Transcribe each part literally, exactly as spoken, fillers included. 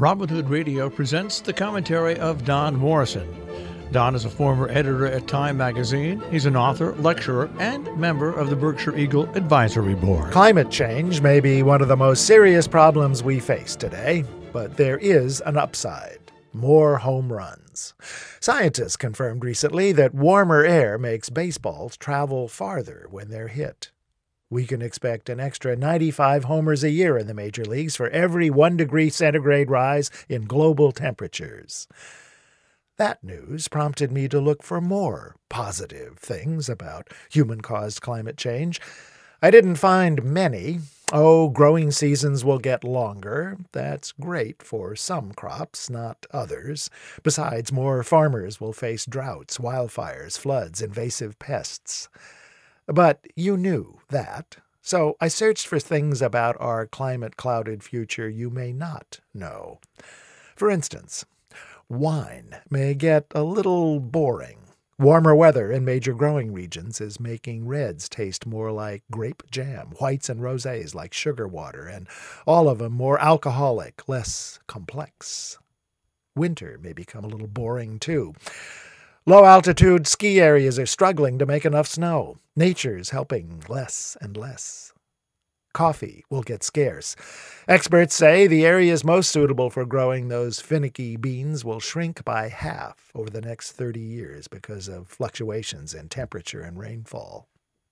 Robin Hood Radio presents the commentary of Don Morrison. Don is a former editor at Time magazine. He's an author, lecturer, and member of the Berkshire Eagle Advisory Board. Climate change may be one of the most serious problems we face today, but there is an upside. More home runs. Scientists confirmed recently that warmer air makes baseballs travel farther when they're hit. We can expect an extra ninety-five homers a year in the major leagues for every one degree centigrade rise in global temperatures. That news prompted me to look for more positive things about human-caused climate change. I didn't find many. Oh, growing seasons will get longer. That's great for some crops, not others. Besides, more farmers will face droughts, wildfires, floods, invasive pests. But you knew that, so I searched for things about our climate-clouded future you may not know. For instance, wine may get a little boring. Warmer weather in major growing regions is making reds taste more like grape jam, whites and rosés like sugar water, and all of them more alcoholic, less complex. Winter may become a little boring, too. Low-altitude ski areas are struggling to make enough snow. Nature's helping less and less. Coffee will get scarce. Experts say the areas most suitable for growing those finicky beans will shrink by half over the next thirty years because of fluctuations in temperature and rainfall.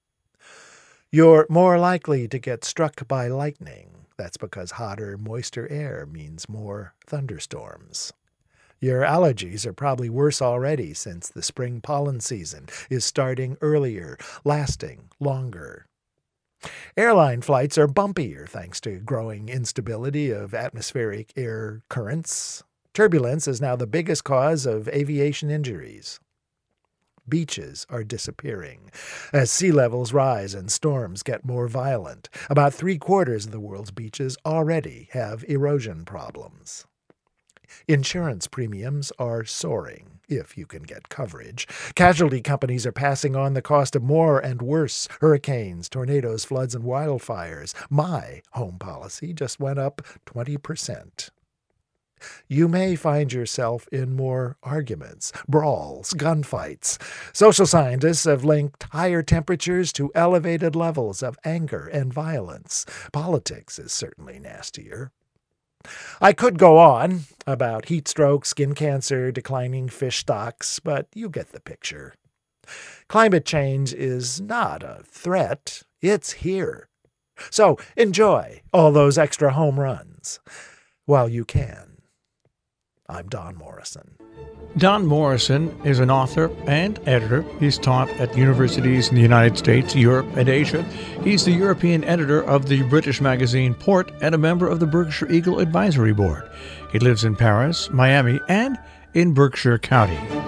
You're more likely to get struck by lightning. That's because hotter, moister air means more thunderstorms. Your allergies are probably worse already since the spring pollen season is starting earlier, lasting longer. Airline flights are bumpier thanks to growing instability of atmospheric air currents. Turbulence is now the biggest cause of aviation injuries. Beaches are disappearing as sea levels rise and storms get more violent. About three-quarters of the world's beaches already have erosion problems. Insurance premiums are soaring, if you can get coverage. Casualty companies are passing on the cost of more and worse hurricanes, tornadoes, floods, and wildfires. My home policy just went up twenty percent. You may find yourself in more arguments, brawls, gunfights. Social scientists have linked higher temperatures to elevated levels of anger and violence. Politics is certainly nastier. I could go on about heat stroke, skin cancer, declining fish stocks, but you get the picture. Climate change is not a threat. It's here. So enjoy all those extra home runs while you can. I'm Don Morrison. Don Morrison is an author and editor. He's taught at universities in the United States, Europe, and Asia. He's the European editor of the British magazine Port and a member of the Berkshire Eagle Advisory Board. He lives in Paris, Miami, and in Berkshire County.